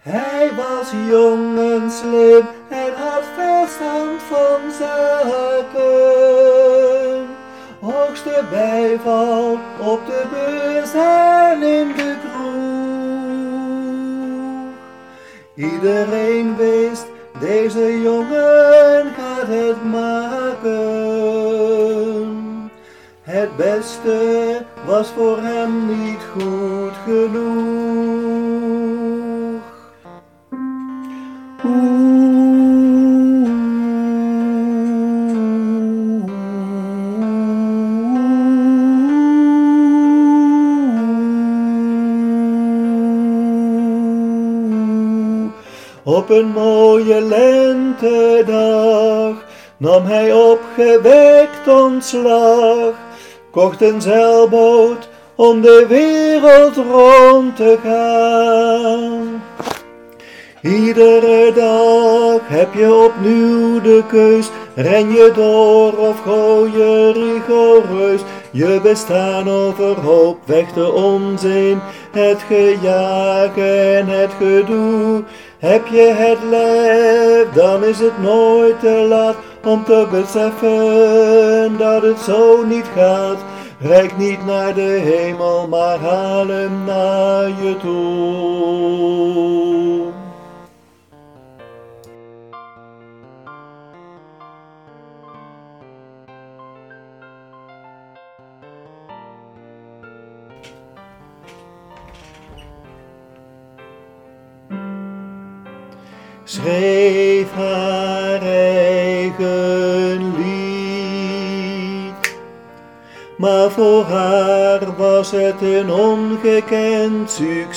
Hij was jong en slim en had verstand van zaken. Hoogste bijval op de beurs en in de kroeg. Iedereen wist, deze jongen gaat het maken. Het beste was voor hem niet goed genoeg. Op een mooie lentedag nam hij opgewekt ontslag, kocht een zeilboot om de wereld rond te gaan. Iedere dag heb je opnieuw de keus, ren je door of gooi je rigoureus. Je bestaan overhoop, weg de onzin, het gejaag en het gedoe. Heb je het lef, dan is het nooit te laat om te beseffen dat het zo niet gaat. Reik niet naar de hemel, maar haal hem naar je toe. Schreef haar eigen lied, maar voor haar was het een ongekend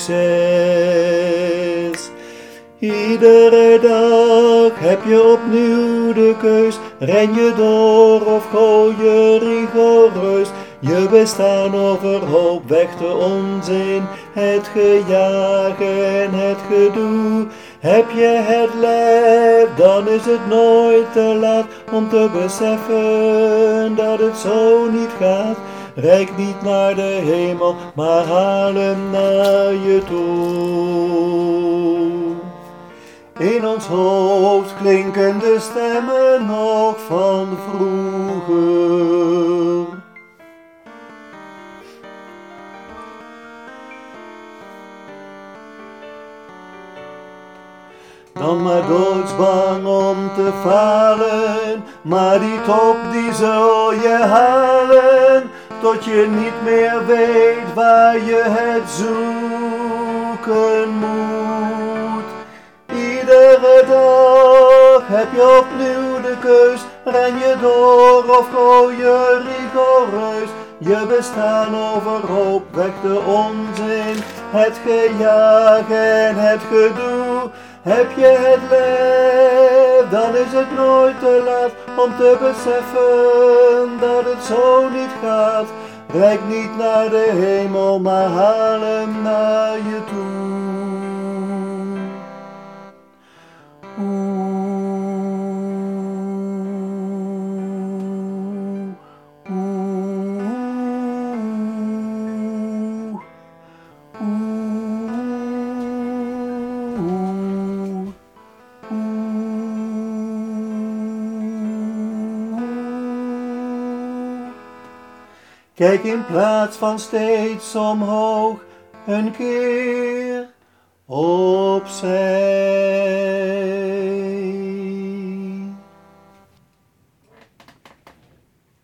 succes. Iedere dag heb je opnieuw de keus, ren je door of gooi je rigoureus. Je bestaan overhoop, weg de onzin, het gejaag en het gedoe. Heb je het lef, dan is het nooit te laat om te beseffen dat het zo niet gaat. Reik niet naar de hemel, maar haal hem naar je toe. In ons hoofd klinken de stemmen nog van vroeger. Dan maar doodsbang om te falen, maar die top die zul je halen, tot je niet meer weet waar je het zoeken moet. Iedere dag heb je opnieuw de keus, ren je door of gooi je rigoureus. Je bestaan overhoop, weg de onzin, het gejaag en het gedoe. Heb je het lef, dan is het nooit te laat om te beseffen dat het zo niet gaat. Reik niet naar de hemel, maar haal hem naar je toe. Kijk in plaats van steeds omhoog, een keer opzij.